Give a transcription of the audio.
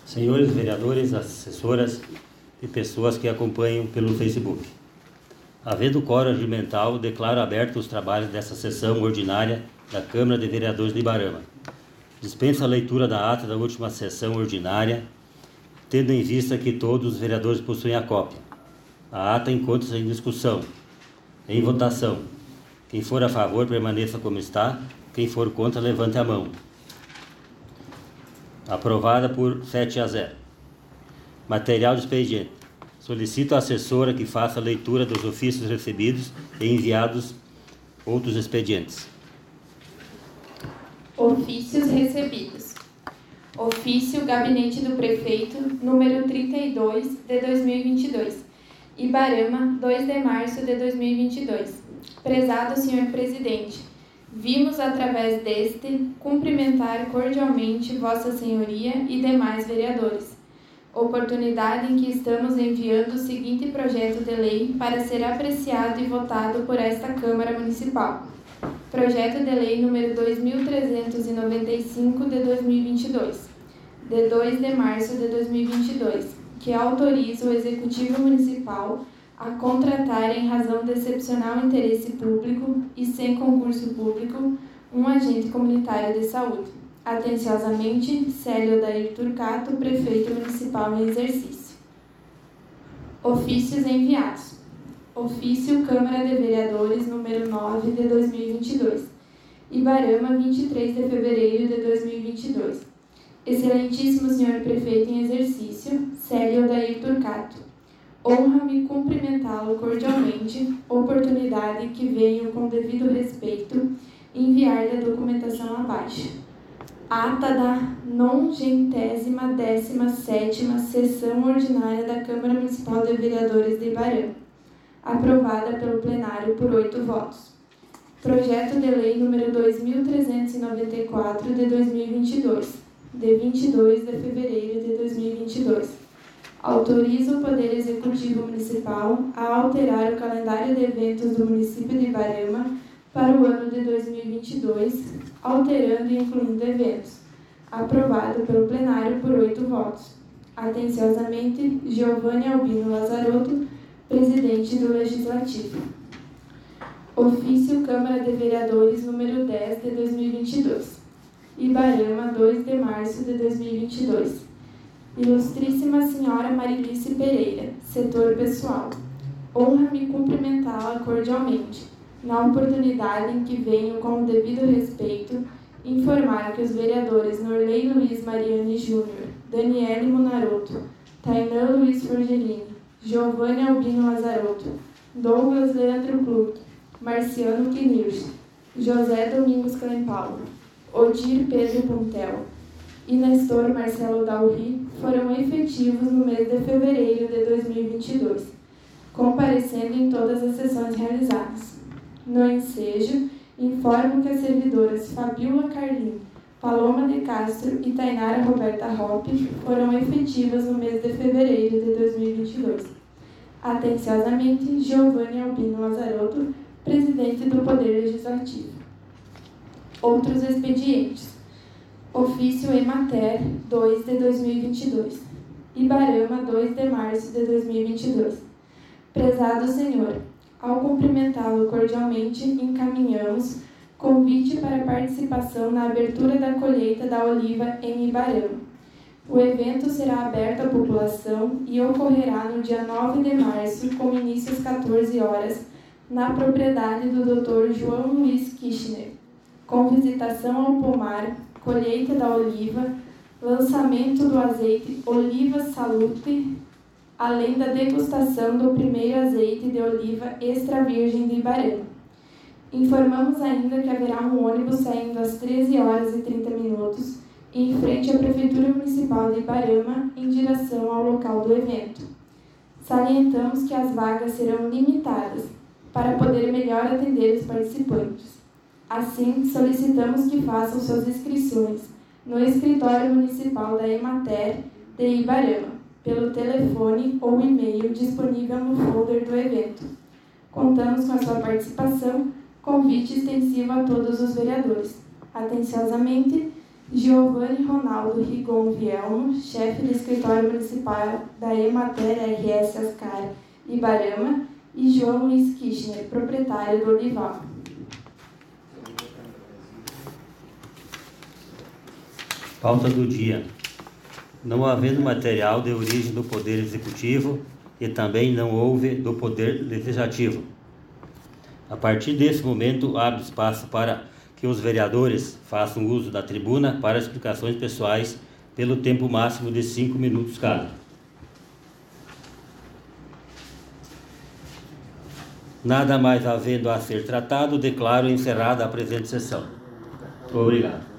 Senhores vereadores, assessoras e pessoas que acompanham pelo Facebook. Havendo quórum regimental, declaro abertos os trabalhos dessa sessão ordinária da Câmara de Vereadores de Ibarama. Dispenso a leitura da ata da última sessão ordinária, tendo em vista que todos os vereadores possuem a cópia. A ata encontra-se em discussão, em votação. Quem for a favor, permaneça como está. Quem for contra, levante a mão. Aprovada por 7-0. Material de expediente. Solicito à assessora que faça a leitura dos ofícios recebidos e enviados outros expedientes. Ofícios recebidos. Ofício Gabinete do Prefeito, número 32, de 2022. Ibarama, 2 de março de 2022. Prezado Senhor Presidente, vimos através deste cumprimentar cordialmente Vossa Senhoria e demais vereadores. Oportunidade em que estamos enviando o seguinte projeto de lei para ser apreciado e votado por esta Câmara Municipal. Projeto de Lei número 2395 de 2022, de 2 de março de 2022, que autoriza o Executivo Municipal a contratar em razão de excepcional interesse público e sem concurso público um agente comunitário de saúde. Atenciosamente, Célio Odair Turcato, Prefeito Municipal em exercício. Ofícios enviados. Ofício Câmara de Vereadores número 9 de 2022. Ibarama, 23 de fevereiro de 2022. Excelentíssimo Senhor Prefeito em exercício, Célio Odair Turcato. Honra-me cumprimentá-lo cordialmente, oportunidade que venho com devido respeito enviar da documentação abaixo. Ata da 97ª Sessão Ordinária da Câmara Municipal de Vereadores de Ibarama, aprovada pelo plenário por 8 votos. Projeto de Lei número 2394 de 2022, de 22 de fevereiro de 2022. Autoriza o Poder Executivo Municipal a alterar o calendário de eventos do município de Ibarama para o ano de 2022, alterando e incluindo eventos. Aprovado pelo plenário por 8 votos. Atenciosamente, Giovanni Albino Lazarotto, Presidente do Legislativo. Ofício Câmara de Vereadores número 10 de 2022. Ibarama, 2 de março de 2022. Ilustríssima Senhora Marilice Pereira, setor pessoal. Honra-me cumprimentá-la cordialmente, na oportunidade em que venho com o devido respeito informar que os vereadores Norley Luiz Mariani Júnior, Daniele Munarotto, Tainã Luiz Forgerini, Giovanni Albino Lazarotto, Douglas Leandro Cluto, Marciano Knirsch, José Domingos Clempaulo, Odir Pedro Puntel e Nestor Marcelo Dalri foram efetivos no mês de fevereiro de 2022, comparecendo em todas as sessões realizadas. No ensejo, informo que as servidoras Fabiola Carlim, Paloma de Castro e Tainara Roberta Hoppe foram efetivas no mês de fevereiro de 2022. Atenciosamente, Giovanni Albino Lazarotto, Presidente do Poder Legislativo. Outros expedientes. Ofício Emater 2 de 2022. Ibarama, 2 de março de 2022. Prezado Senhor, ao cumprimentá-lo cordialmente, encaminhamos convite para participação na abertura da colheita da oliva em Ibarama. O evento será aberto à população e ocorrerá no dia 9 de março, com início às 14 horas, na propriedade do Dr. João Luiz Kirchner, com visitação ao pomar, colheita da oliva, lançamento do azeite Oliva Salute, além da degustação do primeiro azeite de oliva extra virgem de Ibarama. Informamos ainda que haverá um ônibus saindo às 13h30, em frente à Prefeitura Municipal de Ibarama, em direção ao local do evento. Salientamos que as vagas serão limitadas, para poder melhor atender os participantes. Assim, solicitamos que façam suas inscrições no Escritório Municipal da Emater de Ibarama, pelo telefone ou e-mail disponível no folder do evento. Contamos com a sua participação, convite extensivo a todos os vereadores. Atenciosamente, Giovanni Ronaldo Rigon Vielmo, chefe do escritório municipal da Emater RS Ascar Ibarama, e João Luiz Kirchner, proprietário do Olival. Pauta do dia. Não havendo material de origem do Poder Executivo e também não houve do Poder Legislativo. A partir desse momento, abre espaço para que os vereadores façam uso da tribuna para explicações pessoais pelo tempo máximo de 5 minutos cada. Nada mais havendo a ser tratado, declaro encerrada a presente sessão. Obrigado.